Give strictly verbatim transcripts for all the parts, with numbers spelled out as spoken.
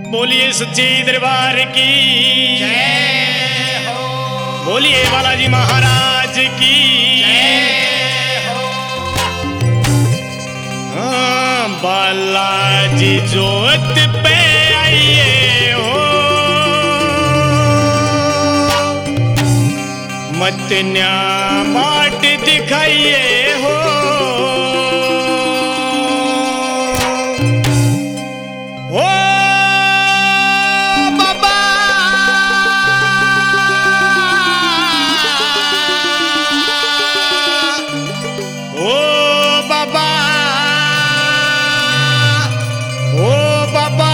बोलिए सच्चे दरबार की जय हो। बोलिए बालाजी महाराज की जय हो। हाँ, बालाजी जोत पे आइए हो, मत न्या बाट दिखाइए हो। ओ बाबा ओ बाबा ओ बाबा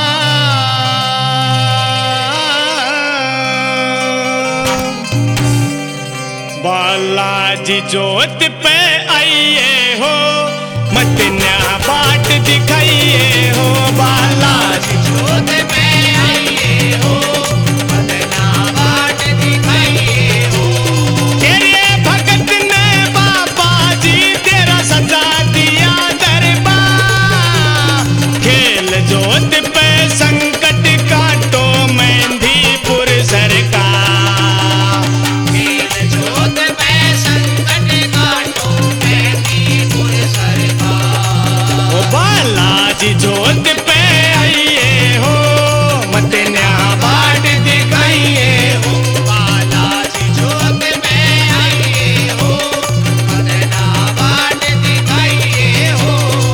बालाजी जोत पे आइए हो, मत न्या बाट दिखाइए हो। बालाजी जोत पे आइए हो, बदना बाट दिखाइए हो। तेरे भगत ने बाबा जी तेरा सजा दिया दरबार। खेल जोत पे संकट काटो मेहंदीपुर सरकार। खेल जोत पे संकट काटो मेहंदीपुर सरकार। ओ बालाजी जोत पे आइए हो, मत न्या बाट दिखाइए हो। बालाजी जोत पे आइए हो, बदना बाट दिखाइए हो।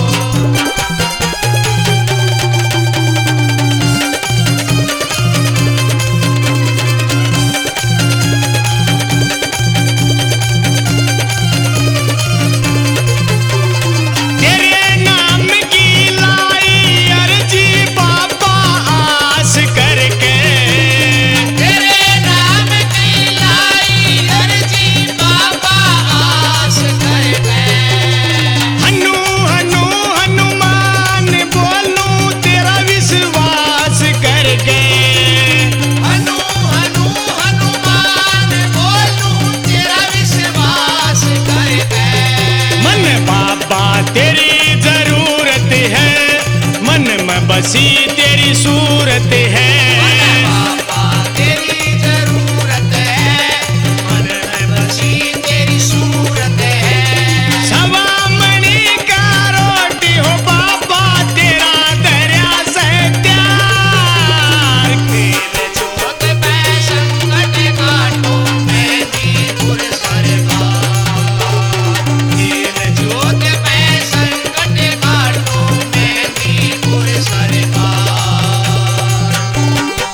तेरे नाम की लाई अर्जी बाबा आस करके। तेरे नाम की लाई अर्जी बाबा आस करके। हनु हनु हनुमान बोलूं तेरा विश्वास करके। हनु हनु हनुमान बोलूं तेरा विश्वास करके। मन बाबा तेरी जरूरत है, मन में बसी तेरी सूरत है। बाबा तेरी जरूरत है, मन में बसी तेरी सूरत है। सवा मणि का रोटी हो बाबा तेरा दरिया से प्यार। खेल जोत पे संकट काटो मेहंदीपुर सरकार। खेल जोत पे संकट काटो मेहंदीपुर सरकार।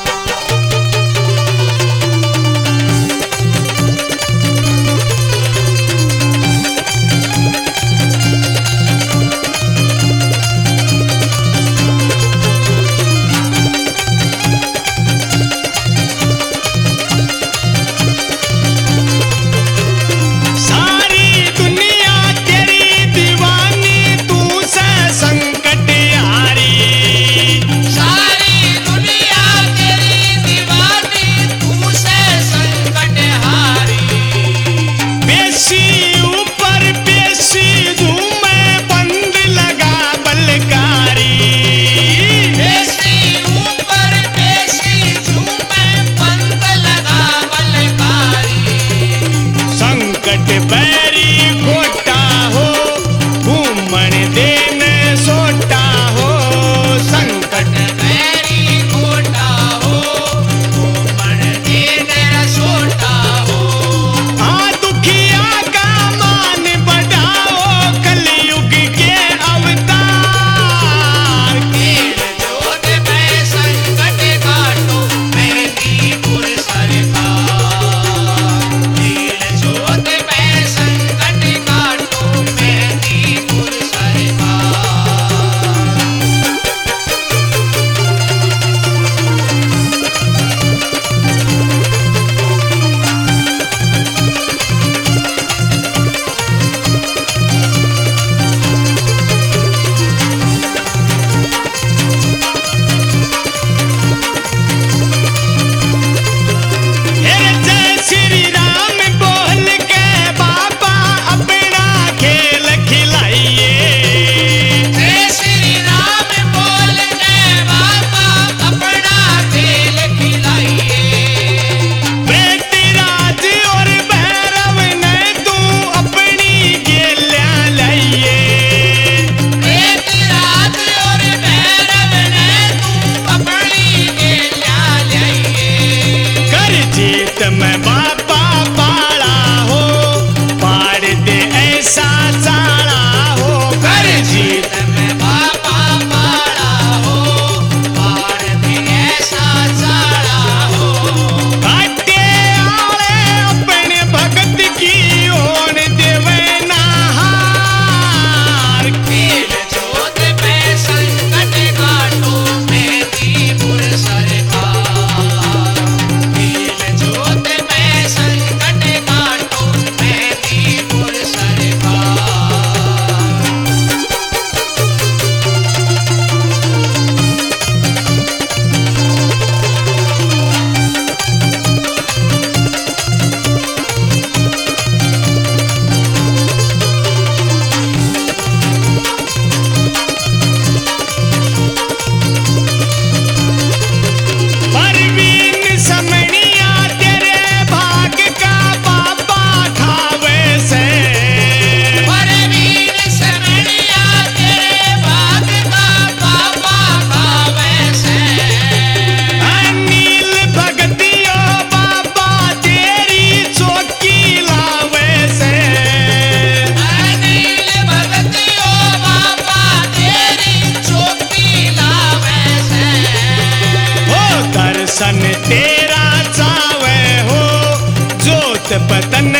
दर्शन तेरा चावे हो, जोत बतन